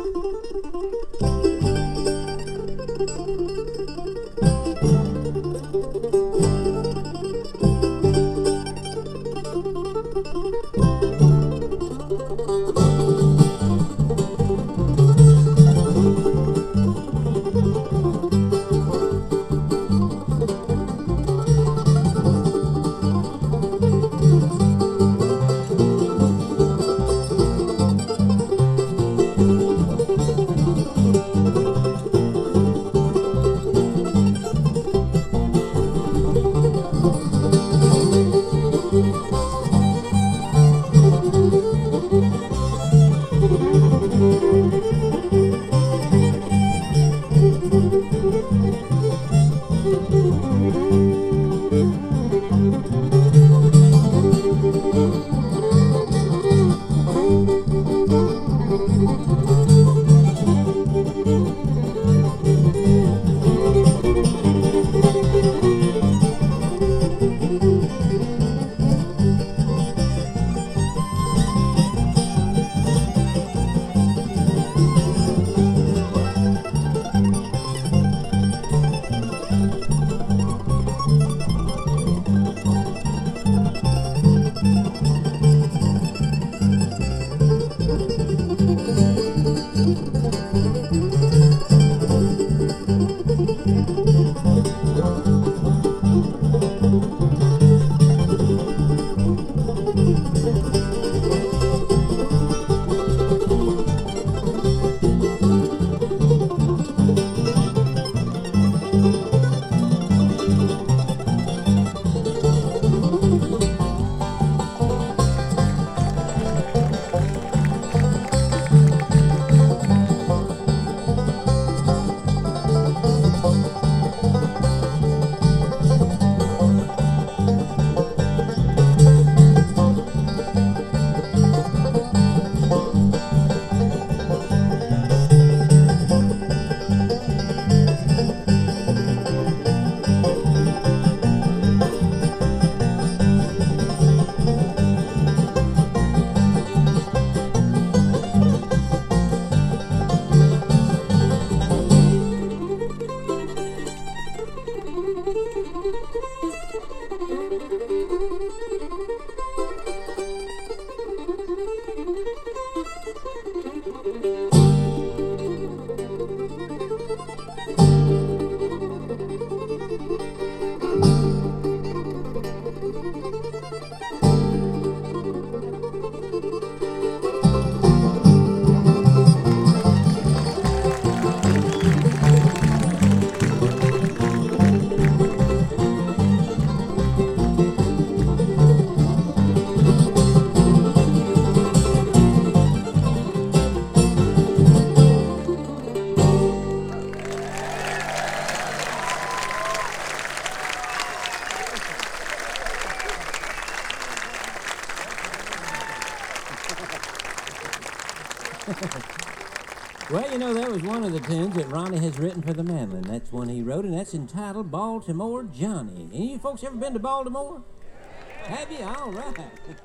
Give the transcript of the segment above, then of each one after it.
Well, you know, that was one of the tunes that Ronnie has written for the mandolin. That's one he wrote, and that's entitled Baltimore Johnny. Any of you folks ever been to Baltimore? Have you? All right.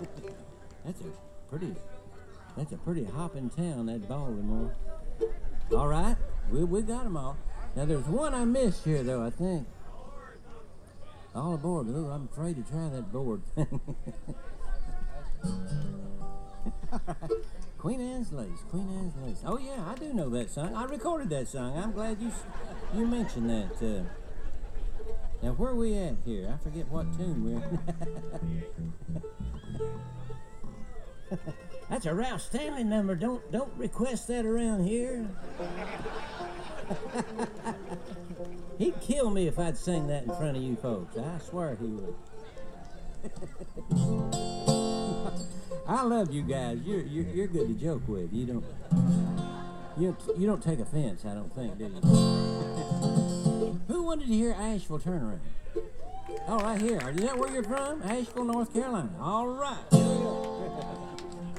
That's a pretty hopping town, that Baltimore. All right, we got them all. Now, there's one I missed here, though, I think. All aboard. Ooh, I'm afraid to try that board thing. Queen Anne's Lace, Queen Anne's Lace. Oh, yeah, I do know that song. I recorded that song. I'm glad you mentioned that. Now, where are we at here? I forget what tune we're in. That's a Ralph Stanley number. Don't request that around here. He'd kill me if I'd sing that in front of you folks. I swear he would. I love you guys. You're good to joke with. You don't take offense, I don't think, do you? Who wanted to hear Asheville Turnaround? Oh, right here. Is that where you're from? Asheville, North Carolina. All right. Here we go.